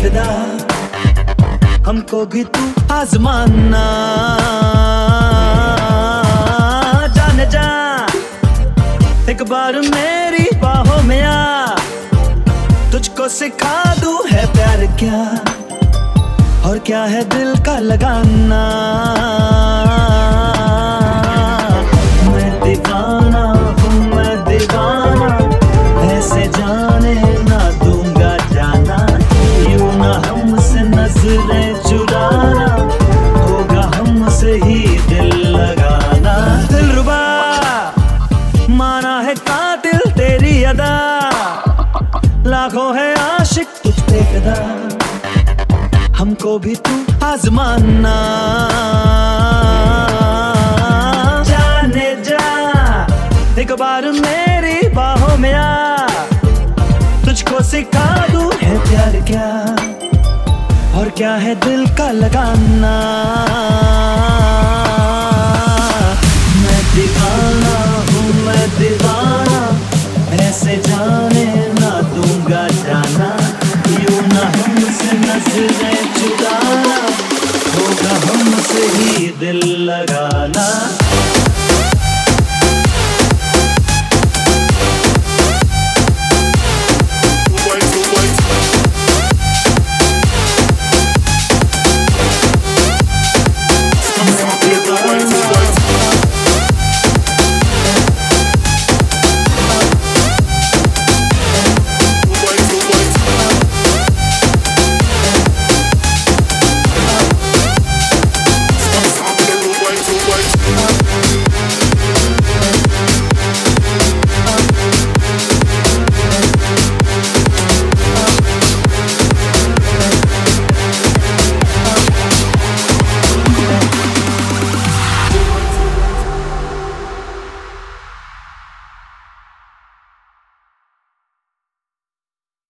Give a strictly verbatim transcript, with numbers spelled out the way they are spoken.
फिदा, हमको भी तू आजमाना। जाने जा एक बार मेरी बाहों में आ, तुझको सिखा दूं है प्यार क्या और क्या है दिल का लगाना। मैं दीवाना हूँ, मैं दीवाना, ऐसे जाने ना दूंगा जाना। यूं ना हमसे नजरें चुराना, होगा हमसे ही दिल लगाना। दिलरुबा माना है कातिल तेरी अदा, लाखों है आशिक तुझ पे फिदा, हमको भी तू आजमाना। जाने जा एक बार मेरी बाहों में आ, तुझको सिखा दूं है प्यार क्या और क्या है दिल का लगाना। मैं दीवाना हूँ, मैं दीवाना, ऐसे जाने ना दूंगा जाना। यूं ना हमसे नजरें चुराना, होगा हमसे ही दिल लगाना।